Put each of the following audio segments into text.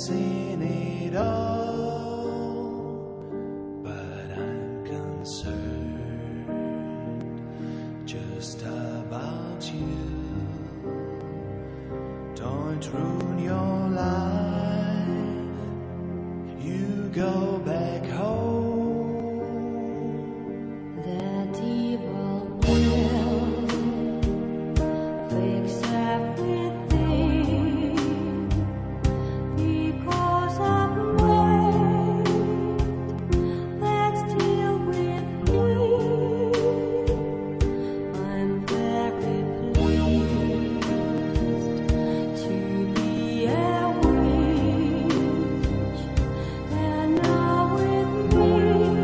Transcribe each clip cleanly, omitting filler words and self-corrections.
seen it all, but I'm concerned just about you. Don't ruin your life. You go back home. That evil will fix everything because of weight that's still with me. I'm very pleased to be a witch, and now with me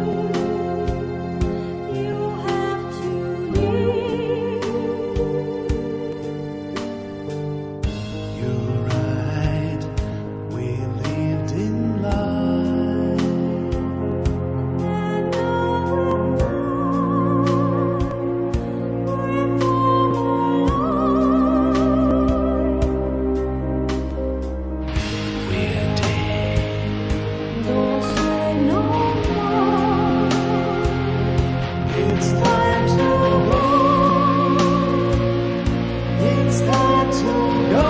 you have to leave. You're right, we lived in life. And now with we're We're dead. don't say no more. It's time to go. It's time to go.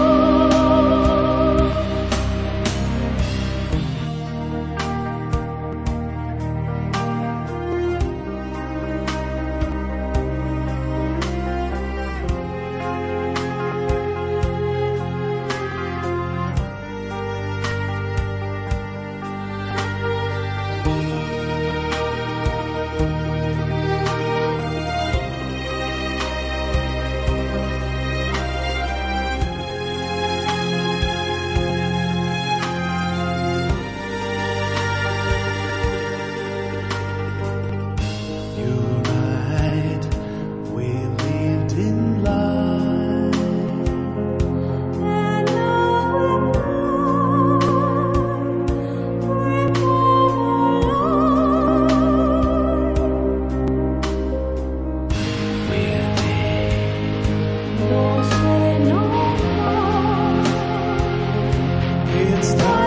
You're right, we lived in life. and now with We're dead. don't say no more. It's time